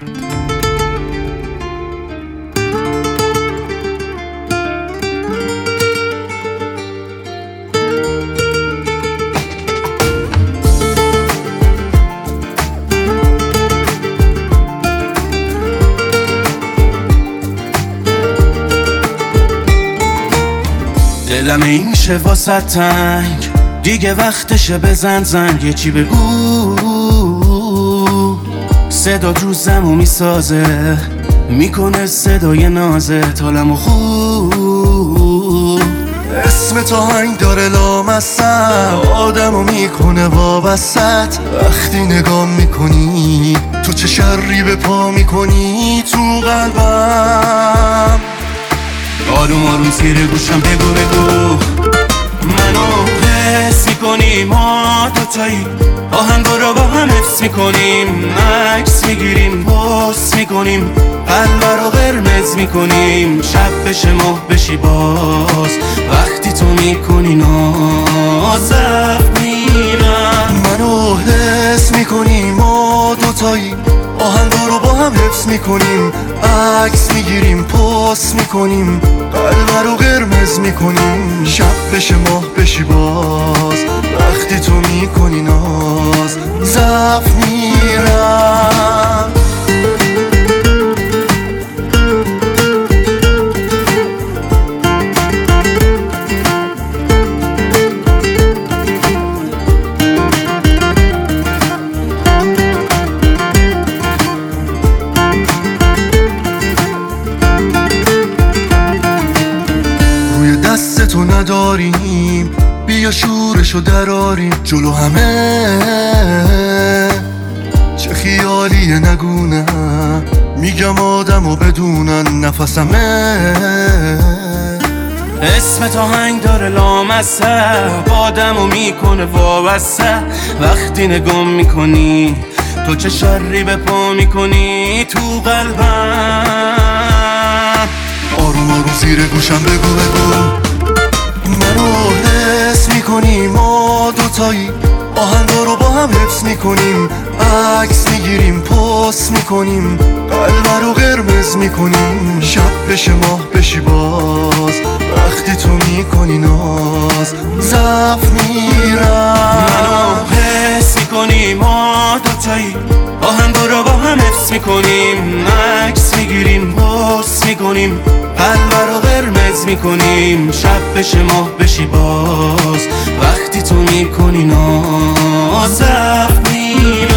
دلم این میشه واسه تنگ، دیگه وقتشه بزن زنگ. یه چی بگو، صدا روزمو میسازه، میکنه صدای نازه حالمو خوب. اسم تو هنگ داره لامصب، آدمو میکنه وابست. وقتی نگاه میکنی تو چه شری به پا میکنی تو قلبم. آروم آروم زیر گوشم بگو منو حس میکنی، ما دوتایی آهنگا رو با هم حفظ میکنیم، عکس میگیریم پست میکنیم، قلب رو قرمز میکنیم. شب بشه ماه بشی باز، وقتی تو میکنی ناز میرم. منو حس میکنی، ما دوتایی آهنگا رو با هم حفظ میکنیم، عکس میگیریم پست میکنیم، قلب رو قرمز میکنیم. شب بشه ماه بشی باز، وقتی تو میکنی ناز ضعف میرم. دست تو نداریم، بیا شورشو دراریم جلو همه. چه خیالیه نگونه، میگم آدمو بدونن نفسمه. اسم تو هنگ داره لامصب، آدمو میکنه وابسته. وقتی نگاه میکنی تو چه شری به پا میکنی تو قلبم. آروم آروم زیر گوشم بگو منو حس میکنی، ما دوتایی آهنگا رو با هم حفظ میکنیم، عکس میگیریم پست میکنیم، قلب رو قرمز میکنیم. شب بشه ماه بشی باز، وقتی تو میکنی ناز ضعف میرم. منو حس میکنی، ما دوتایی آهنگا رو با هم حفظ میکنیم، عکس میگیریم پست میکنیم، قلب رو قرمز میکنیم. شب بشه ماه بشی باز، وقتی تو میکنی ناز میرم.